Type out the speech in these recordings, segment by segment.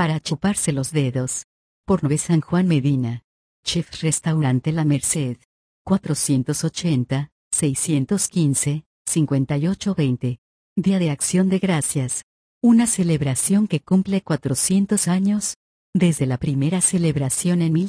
para chuparse los dedos. Por 9 San Juan Medina. Chef Restaurante La Merced. 480-615-5820. Día de Acción de Gracias. Una celebración que cumple 400 años. Desde la primera celebración en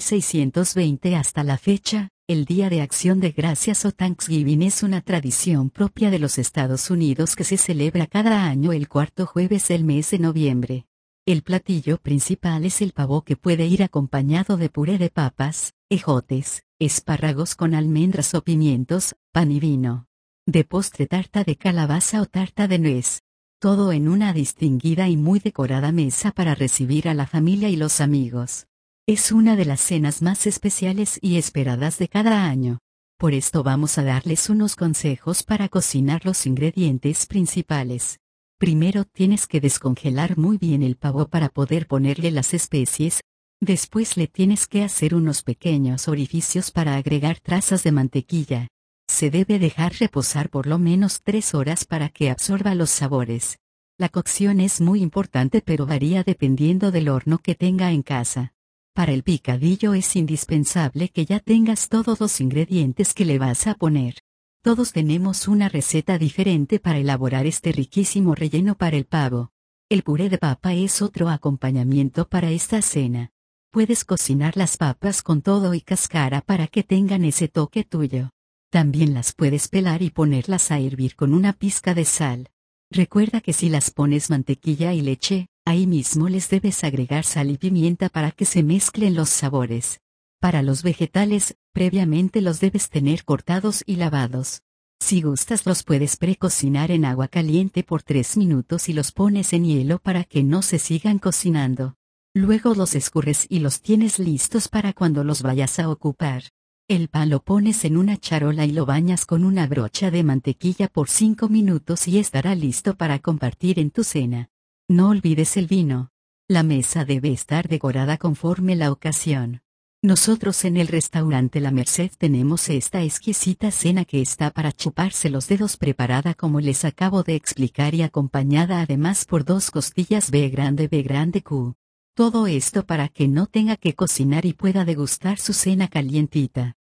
1620 hasta la fecha, el Día de Acción de Gracias o Thanksgiving es una tradición propia de los Estados Unidos que se celebra cada año el cuarto jueves del mes de noviembre. El platillo principal es el pavo, que puede ir acompañado de puré de papas, ejotes, espárragos con almendras o pimientos, pan y vino. De postre, tarta de calabaza o tarta de nuez. Todo en una distinguida y muy decorada mesa para recibir a la familia y los amigos. Es una de las cenas más especiales y esperadas de cada año. Por esto vamos a darles unos consejos para cocinar los ingredientes principales. Primero tienes que descongelar muy bien el pavo para poder ponerle las especies. Después le tienes que hacer unos pequeños orificios para agregar trazas de mantequilla. Se debe dejar reposar por lo menos 3 horas para que absorba los sabores. La cocción es muy importante, pero varía dependiendo del horno que tenga en casa. Para el picadillo es indispensable que ya tengas todos los ingredientes que le vas a poner. Todos tenemos una receta diferente para elaborar este riquísimo relleno para el pavo. El puré de papa es otro acompañamiento para esta cena. Puedes cocinar las papas con todo y cáscara para que tengan ese toque tuyo. También las puedes pelar y ponerlas a hervir con una pizca de sal. Recuerda que si las pones mantequilla y leche, ahí mismo les debes agregar sal y pimienta para que se mezclen los sabores. Para los vegetales, previamente los debes tener cortados y lavados. Si gustas, los puedes precocinar en agua caliente por 3 minutos y los pones en hielo para que no se sigan cocinando. Luego los escurres y los tienes listos para cuando los vayas a ocupar. El pan lo pones en una charola y lo bañas con una brocha de mantequilla por 5 minutos y estará listo para compartir en tu cena. No olvides el vino. La mesa debe estar decorada conforme la ocasión. Nosotros en el restaurante La Merced tenemos esta exquisita cena que está para chuparse los dedos, preparada como les acabo de explicar y acompañada además por 2 costillas B grande Q. Todo esto para que no tenga que cocinar y pueda degustar su cena calientita.